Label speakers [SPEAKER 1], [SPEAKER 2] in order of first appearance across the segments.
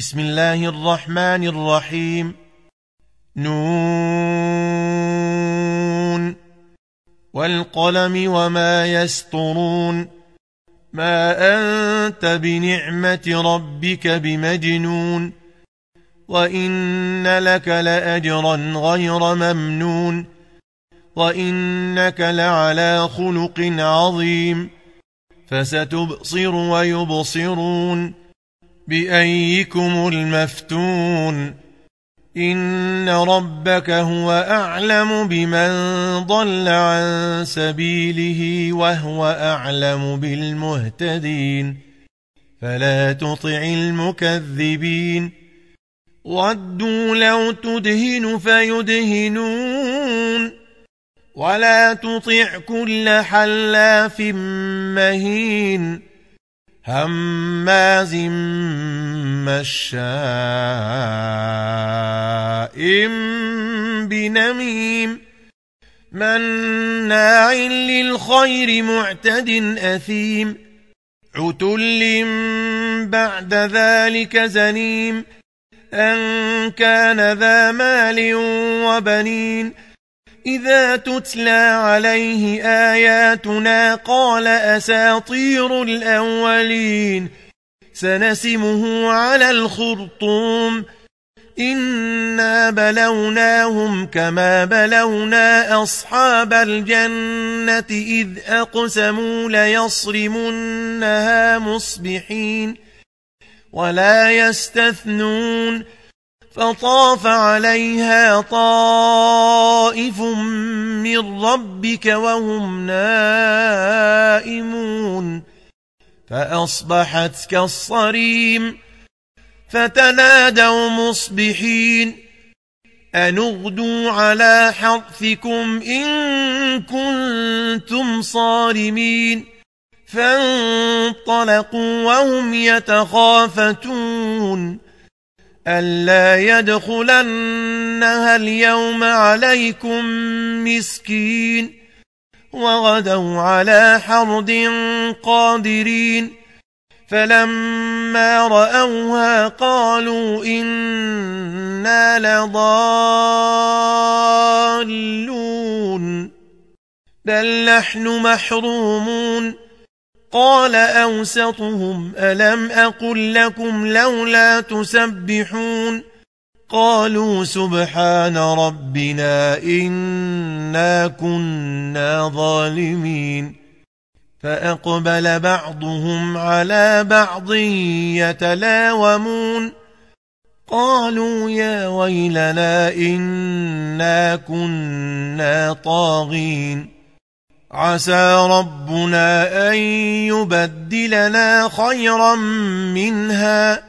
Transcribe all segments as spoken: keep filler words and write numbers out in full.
[SPEAKER 1] بسم الله الرحمن الرحيم. نون والقلم وما يسطرون. ما أنت بنعمة ربك بمجنون، وإن لك لأجرا غير ممنون، وإنك لعلى خلق عظيم. فستبصر ويبصرون بأيكم المفتون. إن ربك هو أعلم بمن ضل عن سبيله وهو أعلم بالمهتدين. فلا تطع المكذبين. ودوا لو تدهن فيدهنون، ولا تطع كل حلاف مهين هماز مشاء بنميم مناع للخير معتد أثيم عتل بعد ذلك زنيم أن كان ذا مال وبنين. إذا تتلى عليه آياتنا قال أساطير الأولين. سنسمه على الخرطوم. إنا بلوناهم كما بلونا أصحاب الجنة إذ أقسموا ليصرمنها مصبحين ولا يستثنون. فطاف عليها طائف من ربك وهم نائمون فأصبحت كالصريم. فتنادوا مصبحين أن اغدوا على حرثكم إن كنتم صارمين. فانطلقوا وهم يتخافتون ألا يدخلنها اليوم عليكم مسكين. وغدوا على حرد قادرين. فلما رأوها قالوا إنا لضالون بل نحن محرومون. قال أوسطهم ألم أقل لكم لولا تسبحون. قالوا سبحان ربنا إنا كنا ظالمين. فأقبل بعضهم على بعض يتلاومون قالوا يا ويلنا إنا كنا طاغين. عسى ربنا أن يبدلنا خيرا منها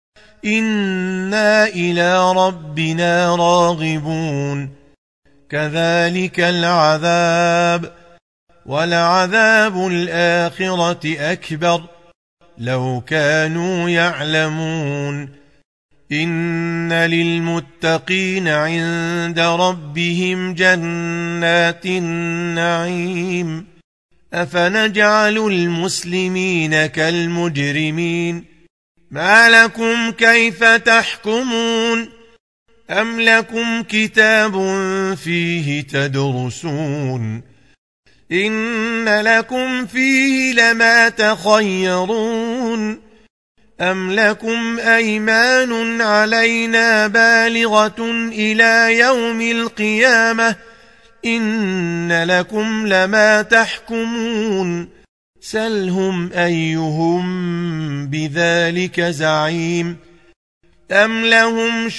[SPEAKER 1] إنا إلى ربنا راغبون. كذلك العذاب ولعذاب الآخرة أكبر لو كانوا يعلمون. إن للمتقين عند ربهم جنات النعيم. أفنجعل المسلمين كالمجرمين. ما لكم كيف تحكمون. أم لكم كتاب فيه تدرسون إن لكم فيه لما تخيرون. أم لكم أيمان علينا بالغة إلى يوم القيامة إن لكم لما تحكمون. سلهم أيهم بذلك زعيم. أم لهم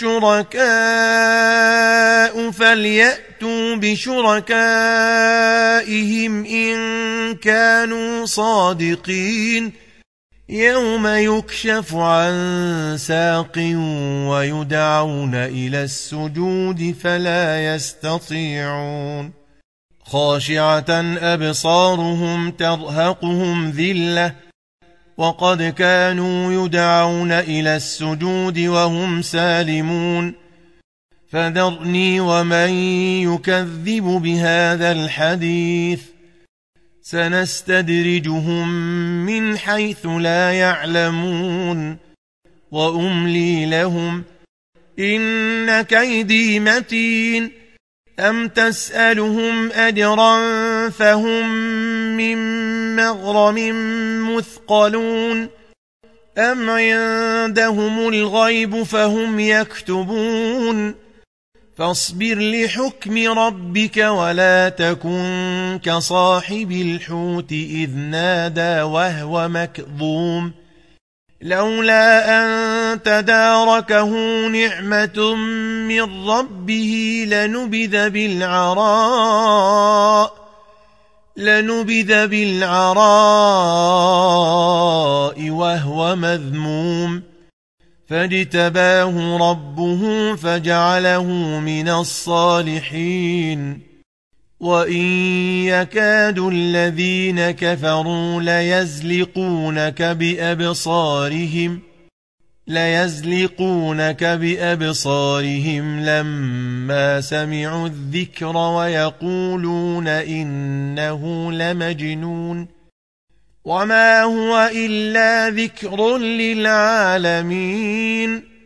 [SPEAKER 1] شركاء فليأتوا بشركائهم إن كانوا صادقين. يوم يكشف عن ساق ويدعون إلى السجود فلا يستطيعون. خاشعة أبصارهم ترهقهم ذلة وقد كانوا يدعون إلى السجود وهم سالمون. فذرني ومن يكذب بهذا الحديث سنستدرجهم من حيث لا يعلمون وأملي لهم إن كيدي متين أم تسألهم أجرا فهم من مغرم مثقلون أم عندهم الغيب فهم يكتبون فاصبر لحكم ربك ولا تكن كصاحب الحوت إذ نادى وهو مكظوم لولا أن تداركه نعمة من ربه لنبذ بالعراء لنبذ بالعراء وهو مذموم فاجتباه ربه فجعله من الصالحين وإن يكاد الذين كفروا ليزلقونك بأبصارهم ليزلقونك بأبصارهم لما سمعوا الذكر ويقولون إنه لمجنون وما هو إلا ذكر للعالمين